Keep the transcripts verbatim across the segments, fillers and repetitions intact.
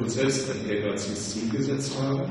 uns selbst ein ehrgeiziges Ziel gesetzt haben.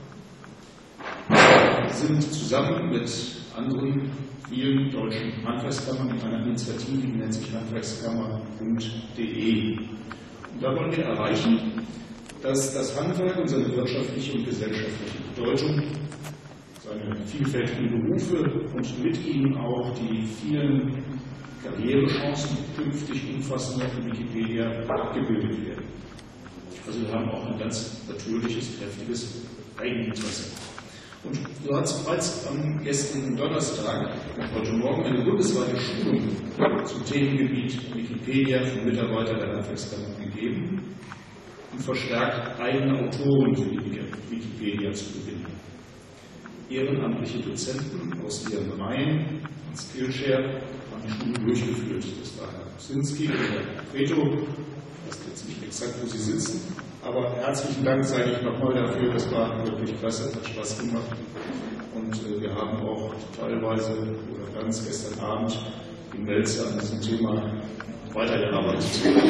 Wir sind zusammen mit anderen vielen deutschen Handwerkskammern in einer Initiative, die nennt sich handwerkskammer punkt de. Und da wollen wir erreichen, dass das Handwerk und seine wirtschaftliche und gesellschaftliche Bedeutung, seine vielfältigen Berufe und mit ihnen auch die vielen Karrierechancen künftig umfassender in Wikipedia abgebildet werden. Also wir haben auch ein ganz natürliches, kräftiges Eigeninteresse. Und so hat es bereits am gestrigen Donnerstag und heute Morgen eine bundesweite Schulung zum Themengebiet Wikipedia für Mitarbeiter der Handwerkskammer gegeben, um verstärkt eigene Autoren für die Wikipedia zu gewinnen. Ehrenamtliche Dozenten aus ihren Reihen und Skillshare haben die Schulung durchgeführt. Das war Herr Sinski und Herr Preto. Ich weiß jetzt nicht exakt, wo sie sitzen. Aber herzlichen Dank sage ich nochmal dafür, das war wirklich klasse, hat Spaß gemacht. Und äh, wir haben auch teilweise oder ganz gestern Abend im Melzer an diesem Thema weitergearbeitet.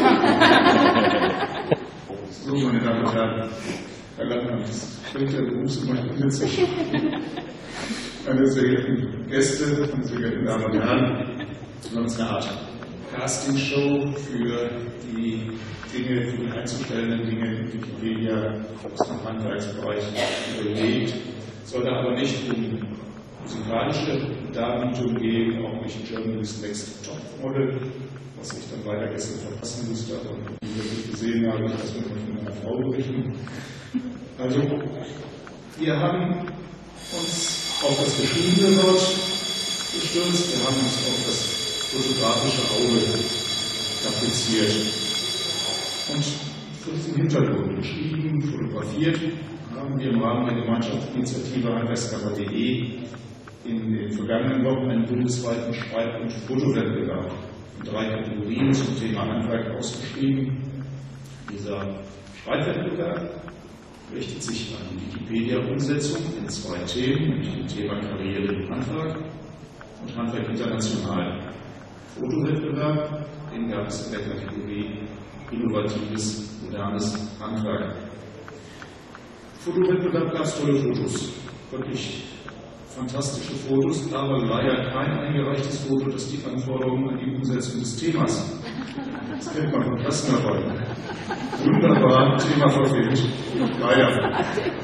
So, meine Damen und Herren, Herr Landmann, das bringt der Berufsgemeinde mit sich. Meine sehr geehrten Gäste, meine sehr geehrten Damen und Herren, wir haben uns eine Art Castingshow für die Dinge, für die einzustellenden Dinge in Wikipedia aus dem Handwerksbereich überlegt. Es sollte aber nicht um musikalische Darbietung gehen, auch nicht Germany's Next Top Model, was ich dann leider gestern verpassen musste, aber wie ich gesehen habe, dass wir von meiner Frau berichten. Also, wir haben uns auf das geschriebene Wort gestürzt, wir haben uns auf das fotografische Auge tapeziert. Und vor diesem Hintergrund geschrieben, fotografiert, haben wir im Rahmen der Gemeinschaftsinitiative handwerkskammer punkt de in den vergangenen Wochen einen bundesweiten Schreib- und Fotowettbewerb in drei Kategorien zum Thema Handwerk ausgeschrieben. Dieser Schreibwettbewerb richtet sich an die Wikipedia-Umsetzung in zwei Themen, nämlich dem Thema Karriere im Handwerk und Handwerk international. Fotowettbewerb, den gab es in der Kategorie innovatives, modernes Handwerk. Fotowettbewerb gab es tolle Fotos, wirklich fantastische Fotos, aber leider kein eingereichtes Foto, das die Anforderungen an die Umsetzung des Themas. Das kennt man von Klassenarbeiten. Wunderbar, Thema verfehlt. Leider.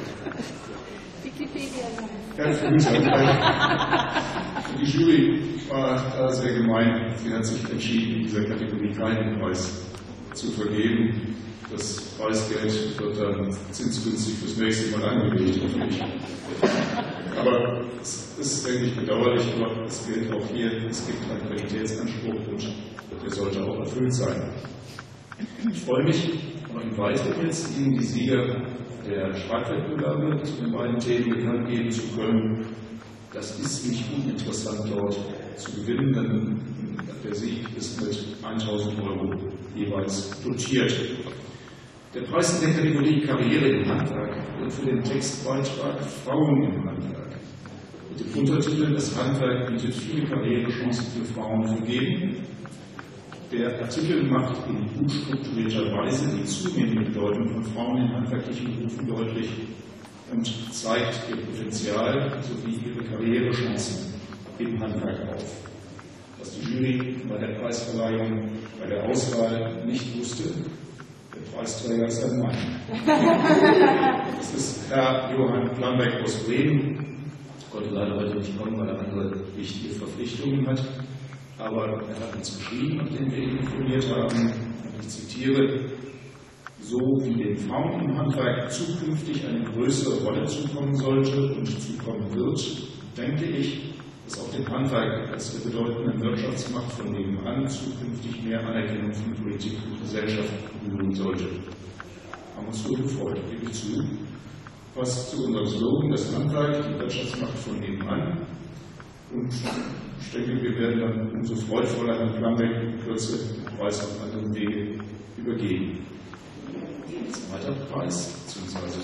Die Jury war da sehr gemein. Sie hat sich entschieden, in dieser Kategorie keinen Preis zu vergeben. Das Preisgeld wird dann zinsgünstig fürs nächste Mal angelegt, natürlich. Aber es ist, denke ich, bedauerlich, aber es gilt auch hier, es gibt einen Qualitätsanspruch und der sollte auch erfüllt sein. Ich freue mich, noch im Weiteren jetzt Ihnen die Sieger der Schreibwettbewerbe zu den beiden Themen bekannt geben zu können. Das ist nicht uninteressant dort zu gewinnen, denn der Sieg ist mit tausend Euro jeweils dotiert. Der Preis in der Kategorie Karriere im Handwerk wird für den Textbeitrag Frauen im Handwerk mit dem Untertitel Das Handwerk bietet viele Karrierechancen für Frauen vergeben. Der Artikel macht in gut strukturierter Weise die zunehmende Bedeutung von Frauen in handwerklichen Berufen deutlich und zeigt ihr Potenzial sowie ihre Karrierechancen im Handwerk auf. Was die Jury bei der Preisverleihung, bei der Auswahl nicht wusste, der Preisträger ist ein Mann. Das ist Herr Johann Plambeck aus Bremen. Konnte leider heute nicht kommen, weil er andere wichtige Verpflichtungen hat. Aber er hat uns geschrieben, nachdem wir ihn informiert haben, und ich zitiere, so wie den Frauen im Handwerk zukünftig eine größere Rolle zukommen sollte und zukommen wird, denke ich, dass auch dem Handwerk als der bedeutenden Wirtschaftsmacht von nebenan zukünftig mehr Anerkennung von Politik und Gesellschaft gebühren sollte. Haben uns so gefreut, gebe ich zu. Was zu unserem Slogan, das Handwerk, die Wirtschaftsmacht von nebenan. Und ich denke, wir werden dann umso freudvoller Herrn Plambeck in Kürze den Preis auf anderen Wege übergeben. Zweiter Preis, beziehungsweise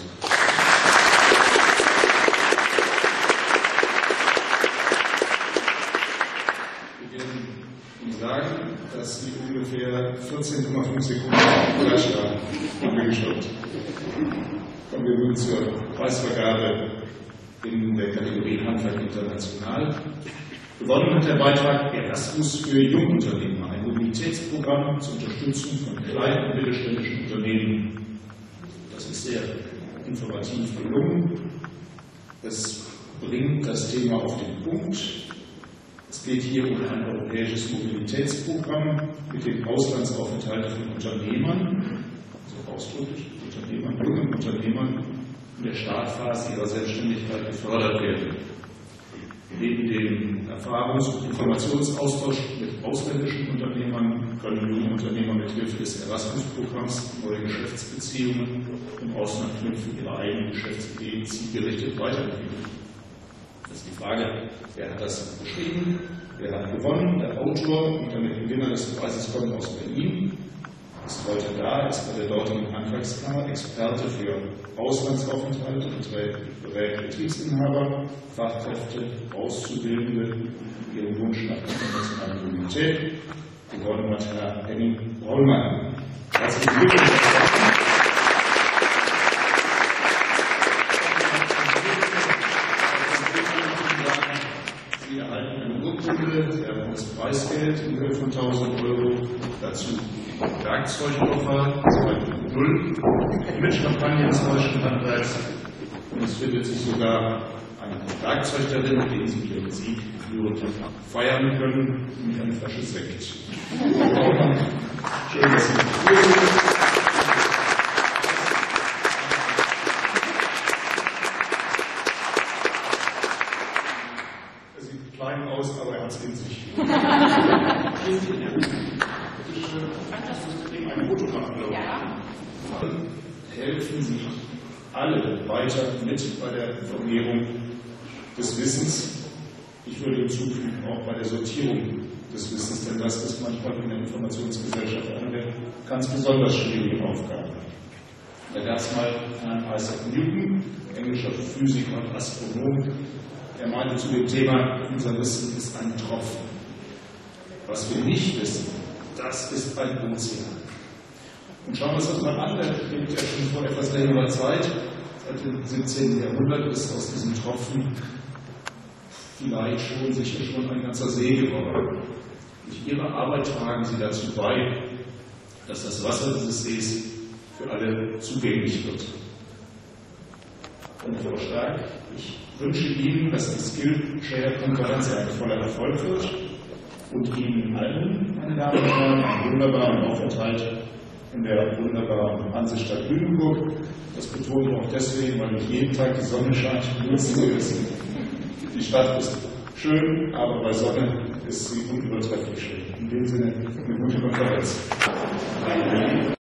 wir werden Ihnen sagen, dass Sie ungefähr vierzehn Komma fünf Sekunden Fleisch haben. Haben wir gestoppt. Kommen wir nun zur Preisvergabe in der Kategorie Handwerk International. Gewonnen hat der Beitrag Erasmus für Jungunternehmer, ein Mobilitätsprogramm zur Unterstützung von kleinen und mittelständischen Unternehmen. Das ist sehr informativ gelungen. Es bringt das Thema auf den Punkt. Es geht hier um ein europäisches Mobilitätsprogramm mit dem Auslandsaufenthalt von Unternehmern, also ausdrücklich Unternehmern, jungen Unternehmern, in der Startphase ihrer Selbstständigkeit gefördert werden. Neben dem Erfahrungs- und Informationsaustausch mit ausländischen Unternehmern können junge Unternehmer mit Hilfe des Erasmus-Programms neue Geschäftsbeziehungen im Ausland knüpfen, ihre eigenen Geschäftsideen zielgerichtet weiterentwickeln. Das ist die Frage, wer hat das geschrieben, wer hat gewonnen? Der Autor und der Gewinner des Preises kommt aus Berlin, ist heute da, ist bei der dortigen Handwerkskammer Experte für Auslandsaufenthalte und berät Betriebsinhaber, Fachkräfte, Auszubildende, ihren Wunsch nach internationaler Mobilität. Gewonnen hat Herr Henning Rollmann. Herzlichen Glückwunsch. Sie erhalten eine Urkunde, Sie erhalten das Preisgeld in Höhe von tausend Euro, dazu Werkzeugkoffer zwei Punkt null, Imagekampagne des deutschen Handwerks, und es findet sich sogar ein Werkzeug darin, mit dem Sie Ihren Sieg führend feiern können, nämlich eine Flasche Sekt. Schön, dass Sie hier sind. Er sieht klein aus, aber er hat es in sich. Ein Foto machen, glaube ich. Ja. Helfen Sie alle weiter mit bei der Formierung des Wissens. Ich würde hinzufügen, auch bei der Sortierung des Wissens, denn das ist manchmal in der Informationsgesellschaft eine ganz besonders schwierige Aufgabe. Da gab es mal Herrn Isaac Newton, englischer Physiker und Astronom, der meinte zu dem Thema, unser Wissen ist ein Tropfen. Was wir nicht wissen, das ist ein Ozean. Und schauen wir uns das mal an, der lebt ja schon vor etwas längerer Zeit, seit dem siebzehnten Jahrhundert ist aus diesem Tropfen vielleicht schon, sicher schon ein ganzer See geworden. Durch Ihre Arbeit tragen Sie dazu bei, dass das Wasser dieses Sees für alle zugänglich wird. Und Vorschlag, ich wünsche Ihnen, dass die Skillshare-Konferenz ein voller Erfolg wird und Ihnen allen, meine Damen und Herren, einen wunderbaren Aufenthalt in der wunderbaren Hansestadt Lüneburg. Das betone ich auch deswegen, weil nicht jeden Tag die Sonne scheint. Die Stadt ist schön, aber bei Sonne ist sie unübertrefflich schön. In dem Sinne eine gute Konferenz.